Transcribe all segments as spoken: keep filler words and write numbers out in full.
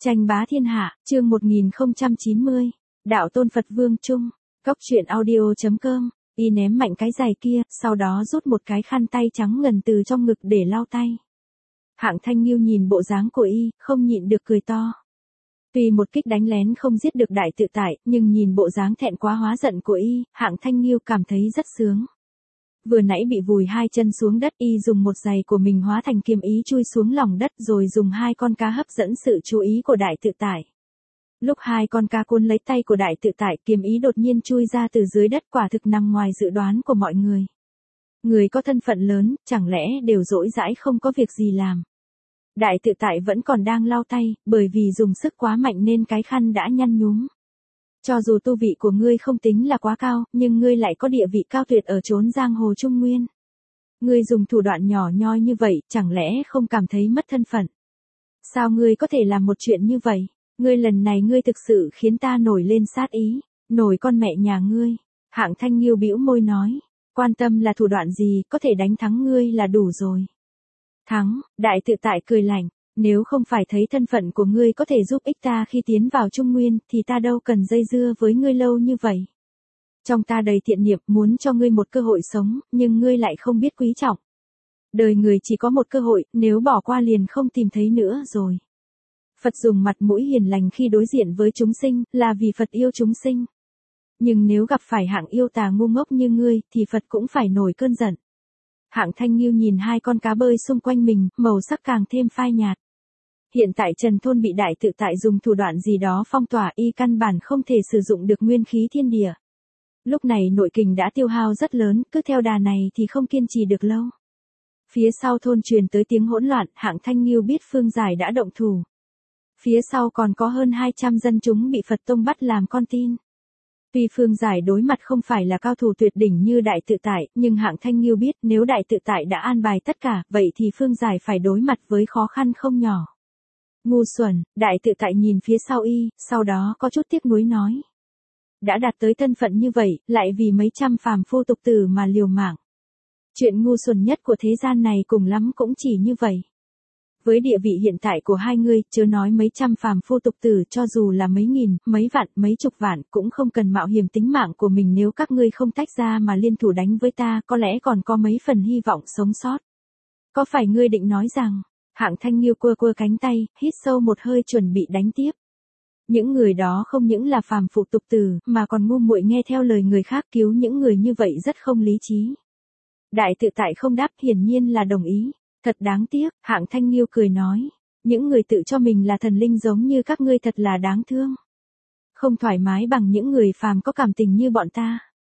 Tranh bá thiên hạ, chương một nghìn không trăm chín mươi. Đạo tôn Phật Vương Trung. Cốc truyện audio.com. Y ném mạnh cái giày kia, sau đó rút một cái khăn tay trắng ngần từ trong ngực để lau tay. Hạng Thanh Nghiêu nhìn bộ dáng của y, không nhịn được cười to. Tuy một kích đánh lén không giết được đại tự tại, nhưng nhìn bộ dáng thẹn quá hóa giận của y, Hạng Thanh Nghiêu cảm thấy rất sướng. Vừa nãy bị vùi hai chân xuống đất, y dùng một giày của mình hóa thành kiếm ý chui xuống lòng đất rồi dùng hai con cá hấp dẫn sự chú ý của đại tự tại. Lúc hai con cá cuốn lấy tay của đại tự tại, kiếm ý đột nhiên chui ra từ dưới đất, quả thực nằm ngoài dự đoán của mọi người. Người có thân phận lớn, chẳng lẽ đều rỗi rãi không có việc gì làm. Đại tự tại vẫn còn đang lau tay, bởi vì dùng sức quá mạnh nên cái khăn đã nhăn nhúm. Cho dù tu vị của ngươi không tính là quá cao, nhưng ngươi lại có địa vị cao tuyệt ở chốn giang hồ Trung Nguyên. Ngươi dùng thủ đoạn nhỏ nhoi như vậy, chẳng lẽ không cảm thấy mất thân phận? Sao ngươi có thể làm một chuyện như vậy? Ngươi lần này ngươi thực sự khiến ta nổi lên sát ý, nổi con mẹ nhà ngươi. Hạng Thanh Nghiêu bĩu môi nói, quan tâm là thủ đoạn gì, có thể đánh thắng ngươi là đủ rồi. Thắng, đại tự tại cười lạnh. Nếu không phải thấy thân phận của ngươi có thể giúp ích ta khi tiến vào Trung Nguyên, thì ta đâu cần dây dưa với ngươi lâu như vậy. Trong ta đầy thiện niệm, muốn cho ngươi một cơ hội sống, nhưng ngươi lại không biết quý trọng. Đời người chỉ có một cơ hội, nếu bỏ qua liền không tìm thấy nữa rồi. Phật dùng mặt mũi hiền lành khi đối diện với chúng sinh, là vì Phật yêu chúng sinh. Nhưng nếu gặp phải hạng yêu tà ngu ngốc như ngươi, thì Phật cũng phải nổi cơn giận. Hạng Thanh Nghiêu nhìn hai con cá bơi xung quanh mình, màu sắc càng thêm phai nhạt. Hiện tại Trần Thôn bị đại tự tại dùng thủ đoạn gì đó phong tỏa, y căn bản không thể sử dụng được nguyên khí thiên địa. Lúc này nội kình đã tiêu hao rất lớn, cứ theo đà này thì không kiên trì được lâu. Phía sau thôn truyền tới tiếng hỗn loạn, Hạng Thanh Nghiêu biết Phương Giải đã động thủ. Phía sau còn có hơn hai trăm dân chúng bị Phật Tông bắt làm con tin. Tuy Phương Giải đối mặt không phải là cao thủ tuyệt đỉnh như đại tự tại, nhưng Hạng Thanh Nghiêu biết nếu đại tự tại đã an bài tất cả, vậy thì Phương Giải phải đối mặt với khó khăn không nhỏ. Ngu xuẩn, đại tự tại nhìn phía sau y, sau đó có chút tiếc nuối nói. Đã đạt tới thân phận như vậy, lại vì mấy trăm phàm phu tục tử mà liều mạng. Chuyện ngu xuẩn nhất của thế gian này cùng lắm cũng chỉ như vậy. Với địa vị hiện tại của hai người, chớ nói mấy trăm phàm phu tục tử, cho dù là mấy nghìn, mấy vạn, mấy chục vạn, cũng không cần mạo hiểm tính mạng của mình nếu các ngươi không tách ra mà liên thủ đánh với ta, có lẽ còn có mấy phần hy vọng sống sót. Có phải ngươi định nói rằng, Hạng Thanh Nghiêu quơ quơ cánh tay, hít sâu một hơi chuẩn bị đánh tiếp. Những người đó không những là phàm phu tục tử, mà còn ngu muội nghe theo lời người khác, cứu những người như vậy rất không lý trí. Đại tự tại không đáp, hiển nhiên là đồng ý. Thật đáng tiếc, Hạng Thanh Nghiêu cười nói. Những người tự cho mình là thần linh giống như các ngươi thật là đáng thương. Không thoải mái bằng những người phàm có cảm tình như bọn ta.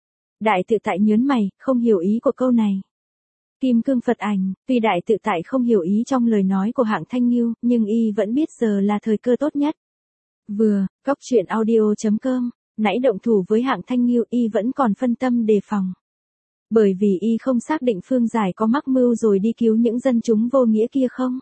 Đại tự tại nhớn mày, không hiểu ý của câu này. Kim cương Phật ảnh, tuy đại tự tại không hiểu ý trong lời nói của Hạng Thanh Nghiêu, nhưng y vẫn biết giờ là thời cơ tốt nhất. Vừa, cốc truyện audio.com, nãy động thủ với Hạng Thanh Nghiêu y vẫn còn phân tâm đề phòng. Bởi vì y không xác định Phương Giải có mắc mưu rồi đi cứu những dân chúng vô nghĩa kia không.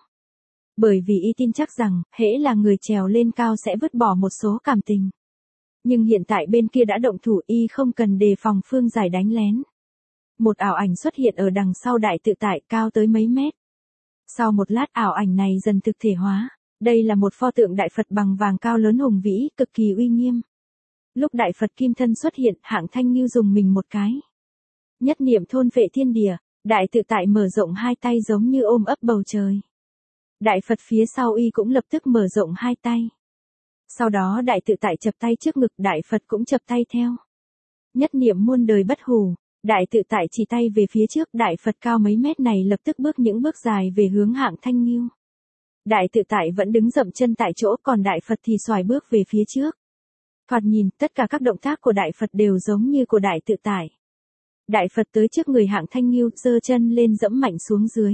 Bởi vì y tin chắc rằng, hễ là người trèo lên cao sẽ vứt bỏ một số cảm tình. Nhưng hiện tại bên kia đã động thủ, y không cần đề phòng Phương Giải đánh lén. Một ảo ảnh xuất hiện ở đằng sau đại tự tại, cao tới mấy mét. Sau một lát ảo ảnh này dần thực thể hóa. Đây là một pho tượng đại Phật bằng vàng cao lớn hùng vĩ, cực kỳ uy nghiêm. Lúc đại Phật kim thân xuất hiện, Hạng Thanh Nghiêu dùng mình một cái. Nhất niệm thôn vệ thiên địa, đại tự tại mở rộng hai tay giống như ôm ấp bầu trời. Đại Phật phía sau y cũng lập tức mở rộng hai tay. Sau đó đại tự tại chập tay trước ngực, đại Phật cũng chập tay theo. Nhất niệm muôn đời bất hủ, đại tự tại chỉ tay về phía trước, đại Phật cao mấy mét này lập tức bước những bước dài về hướng Hạng Thanh Nghiêu. Đại tự tại vẫn đứng dậm chân tại chỗ, còn đại Phật thì xoài bước về phía trước. Thoạt nhìn, tất cả các động tác của đại Phật đều giống như của đại tự tại. Đại Phật tới trước người Hạng Thanh Nghiêu, giơ chân lên dẫm mạnh xuống dưới.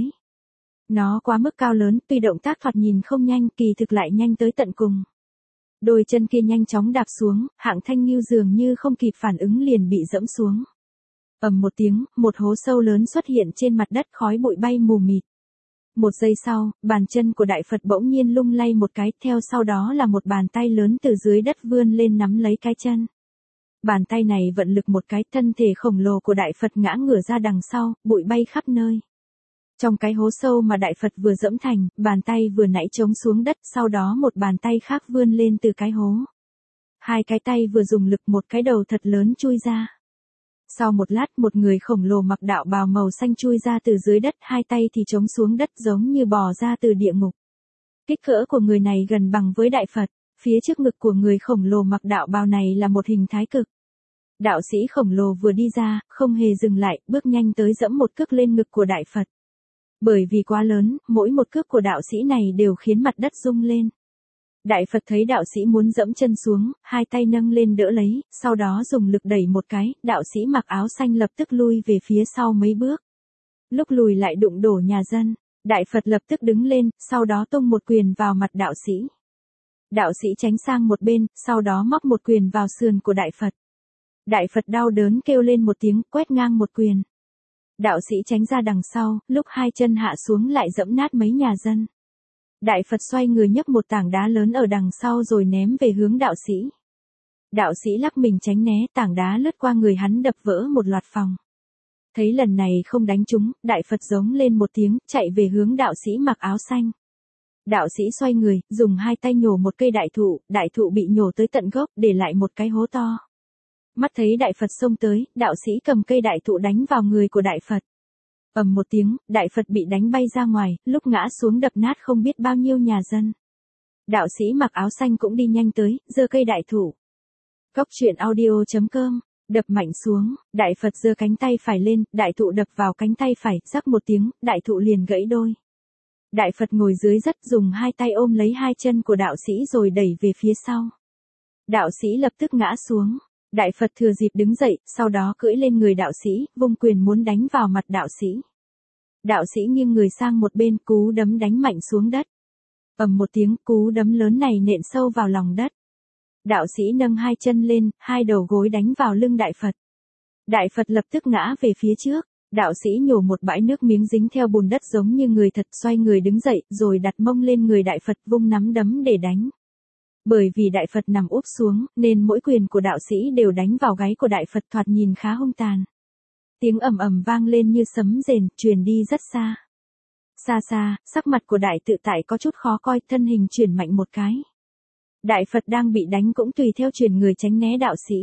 Nó quá mức cao lớn, tuy động tác thoạt nhìn không nhanh, kỳ thực lại nhanh tới tận cùng. Đôi chân kia nhanh chóng đạp xuống, Hạng Thanh Nghiêu dường như không kịp phản ứng liền bị dẫm xuống. Ầm một tiếng, một hố sâu lớn xuất hiện trên mặt đất, khói bụi bay mù mịt. Một giây sau, bàn chân của đại Phật bỗng nhiên lung lay một cái, theo sau đó là một bàn tay lớn từ dưới đất vươn lên nắm lấy cái chân. Bàn tay này vận lực một cái, thân thể khổng lồ của đại Phật ngã ngửa ra đằng sau, bụi bay khắp nơi. Trong cái hố sâu mà Đại Phật vừa dẫm thành, bàn tay vừa nãy chống xuống đất, sau đó một bàn tay khác vươn lên từ cái hố. Hai cái tay vừa dùng lực, một cái đầu thật lớn chui ra. Sau một lát, một người khổng lồ mặc đạo bào màu xanh chui ra từ dưới đất, hai tay thì chống xuống đất giống như bò ra từ địa ngục. Kích cỡ của người này gần bằng với Đại Phật, phía trước ngực của người khổng lồ mặc đạo bào này là một hình thái cực. Đạo sĩ khổng lồ vừa đi ra, không hề dừng lại, bước nhanh tới dẫm một cước lên ngực của Đại Phật. Bởi vì quá lớn, mỗi một cước của đạo sĩ này đều khiến mặt đất rung lên. Đại Phật thấy đạo sĩ muốn dẫm chân xuống, hai tay nâng lên đỡ lấy, sau đó dùng lực đẩy một cái, đạo sĩ mặc áo xanh lập tức lui về phía sau mấy bước. Lúc lùi lại đụng đổ nhà dân, Đại Phật lập tức đứng lên, sau đó tung một quyền vào mặt đạo sĩ. Đạo sĩ tránh sang một bên, sau đó móc một quyền vào sườn của Đại Phật. Đại Phật đau đớn kêu lên một tiếng, quét ngang một quyền. Đạo sĩ tránh ra đằng sau, lúc hai chân hạ xuống lại dẫm nát mấy nhà dân. Đại Phật xoay người nhấc một tảng đá lớn ở đằng sau rồi ném về hướng đạo sĩ. Đạo sĩ lắc mình tránh né, tảng đá lướt qua người hắn đập vỡ một loạt phòng. Thấy lần này không đánh trúng, Đại Phật giống lên một tiếng, chạy về hướng đạo sĩ mặc áo xanh. Đạo sĩ xoay người, dùng hai tay nhổ một cây đại thụ, đại thụ bị nhổ tới tận gốc, để lại một cái hố to. Mắt thấy Đại Phật xông tới, đạo sĩ cầm cây đại thụ đánh vào người của Đại Phật. Ầm một tiếng, Đại Phật bị đánh bay ra ngoài, lúc ngã xuống đập nát không biết bao nhiêu nhà dân. Đạo sĩ mặc áo xanh cũng đi nhanh tới, giơ cây đại thụ. Cốc truyện audio chấm com, đập mạnh xuống, Đại Phật giơ cánh tay phải lên, đại thụ đập vào cánh tay phải, rắc một tiếng, đại thụ liền gãy đôi. Đại Phật ngồi dưới đất dùng hai tay ôm lấy hai chân của đạo sĩ rồi đẩy về phía sau. Đạo sĩ lập tức ngã xuống. Đại Phật thừa dịp đứng dậy, sau đó cưỡi lên người đạo sĩ, vung quyền muốn đánh vào mặt đạo sĩ. Đạo sĩ nghiêng người sang một bên, cú đấm đánh mạnh xuống đất. Ầm một tiếng, cú đấm lớn này nện sâu vào lòng đất. Đạo sĩ nâng hai chân lên, hai đầu gối đánh vào lưng Đại Phật. Đại Phật lập tức ngã về phía trước. Đạo sĩ nhổ một bãi nước miếng dính theo bùn đất giống như người thật, xoay người đứng dậy, rồi đặt mông lên người Đại Phật, vung nắm đấm để đánh. Bởi vì Đại Phật nằm úp xuống, nên mỗi quyền của đạo sĩ đều đánh vào gáy của Đại Phật, thoạt nhìn khá hung tàn. Tiếng ầm ầm vang lên như sấm rền, truyền đi rất xa. Xa xa, sắc mặt của Đại Tự Tại có chút khó coi, thân hình chuyển mạnh một cái. Đại Phật đang bị đánh cũng tùy theo chuyển người tránh né đạo sĩ.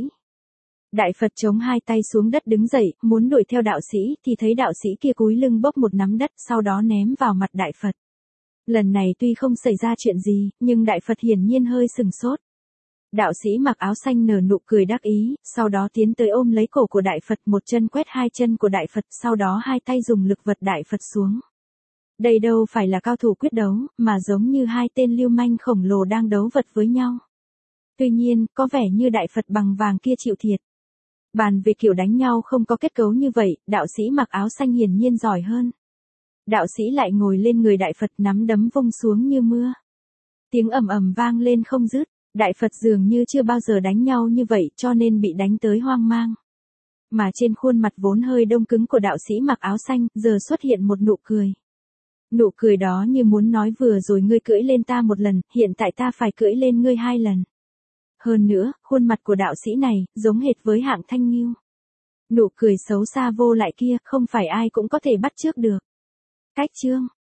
Đại Phật chống hai tay xuống đất đứng dậy, muốn đuổi theo đạo sĩ, thì thấy đạo sĩ kia cúi lưng bốc một nắm đất, sau đó ném vào mặt Đại Phật. Lần này tuy không xảy ra chuyện gì, nhưng Đại Phật hiển nhiên hơi sừng sốt. Đạo sĩ mặc áo xanh nở nụ cười đắc ý, sau đó tiến tới ôm lấy cổ của Đại Phật, một chân quét hai chân của Đại Phật, sau đó hai tay dùng lực vật Đại Phật xuống. Đây đâu phải là cao thủ quyết đấu, mà giống như hai tên lưu manh khổng lồ đang đấu vật với nhau. Tuy nhiên, có vẻ như Đại Phật bằng vàng kia chịu thiệt. Bàn về kiểu đánh nhau không có kết cấu như vậy, đạo sĩ mặc áo xanh hiển nhiên giỏi hơn. Đạo sĩ lại ngồi lên người Đại Phật, nắm đấm vung xuống như mưa. Tiếng ầm ầm vang lên không dứt, Đại Phật dường như chưa bao giờ đánh nhau như vậy, cho nên bị đánh tới hoang mang. Mà trên khuôn mặt vốn hơi đông cứng của đạo sĩ mặc áo xanh, giờ xuất hiện một nụ cười. Nụ cười đó như muốn nói vừa rồi ngươi cưỡi lên ta một lần, hiện tại ta phải cưỡi lên ngươi hai lần. Hơn nữa, khuôn mặt của đạo sĩ này, giống hệt với Hạng Thanh Nghiêu. Nụ cười xấu xa vô lại kia, không phải ai cũng có thể bắt chước được. Cách chương